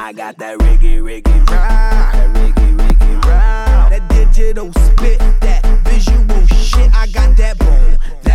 I got that reggae ride, that reggae ride. That digital spit, that visual shit. I got that boom,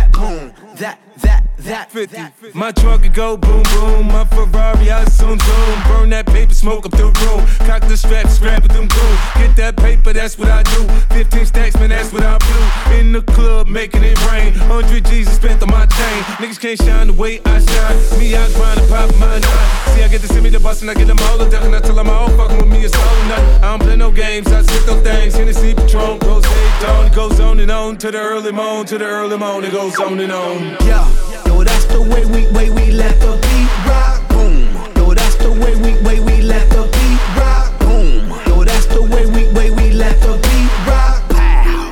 that 50. My trunk could go boom boom. My Ferrari I soon zoom. Burn that paper, smoke up the room. Cock the strap, scrap with them goon. Get that paper, that's what I do. 15 stacks, man, that's what I blew. In the club, making it rain. 100 G's spent on my chain. Niggas can't shine the way I shine. Me, I grind and pop my nine. See, I get to send me the bus and I get them all the ducking. I tell them all fucking with me, it's all or nothing. I don't play no games, I sit those things. Hennessy, Patron, goes dawn. It goes on and on to the early morn, to the early morn. It goes on and on. Yo, that's the way we let the beat rock. Boom. Yo, that's the way we let the beat rock. Boom. Yo, that's the way we let the beat rock. Pow.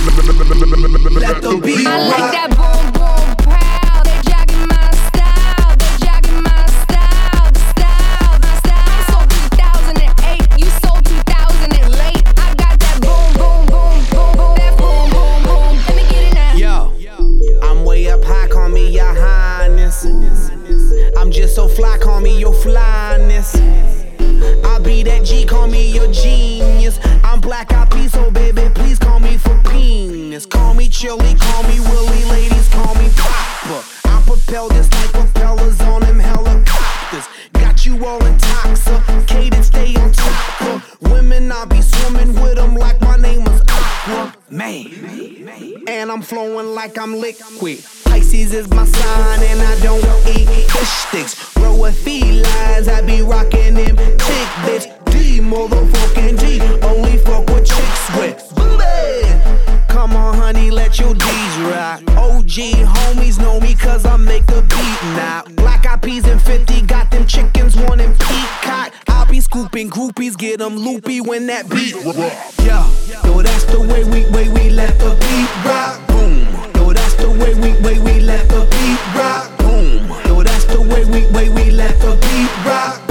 Let the beat rock. I like that boom boom pow. They jogging my style. They jogging my style. My style. I sold 2008. You sold 2008. I got that boom boom boom boom boom. That boom boom boom. Let me get it now. Yo, I'm way up high. Call me your highness. I'm just so fly, call me your flyness. I be that G, call me your genius. I'm Black Eyed Peas, so baby, please call me for penis. Call me Chili, call me Willie, ladies, call me Papa. I propel this like propellers on them helicopters. Got you all intoxicated, stay on top of women. I be swimming with them like my name was Aqua. Man, and I'm flowing like I'm liquid. Pisces is my sign and I don't eat fish sticks. Row of felines, I be rocking them thick bitch. D, motherfucking D, only fuck with chicks with. Come on honey, let your D's rock. OG homies know me cause I make the beat now. Black Eyed Peas and 50 got them chickens wanting peacock. I'll be scooping groupies, get them loopy when that beat rock. Yo, that's the way we let the beat rock. Boom. Yo, that's the way we let the beat rock. Boom. Yo, that's the way we let the beat rock.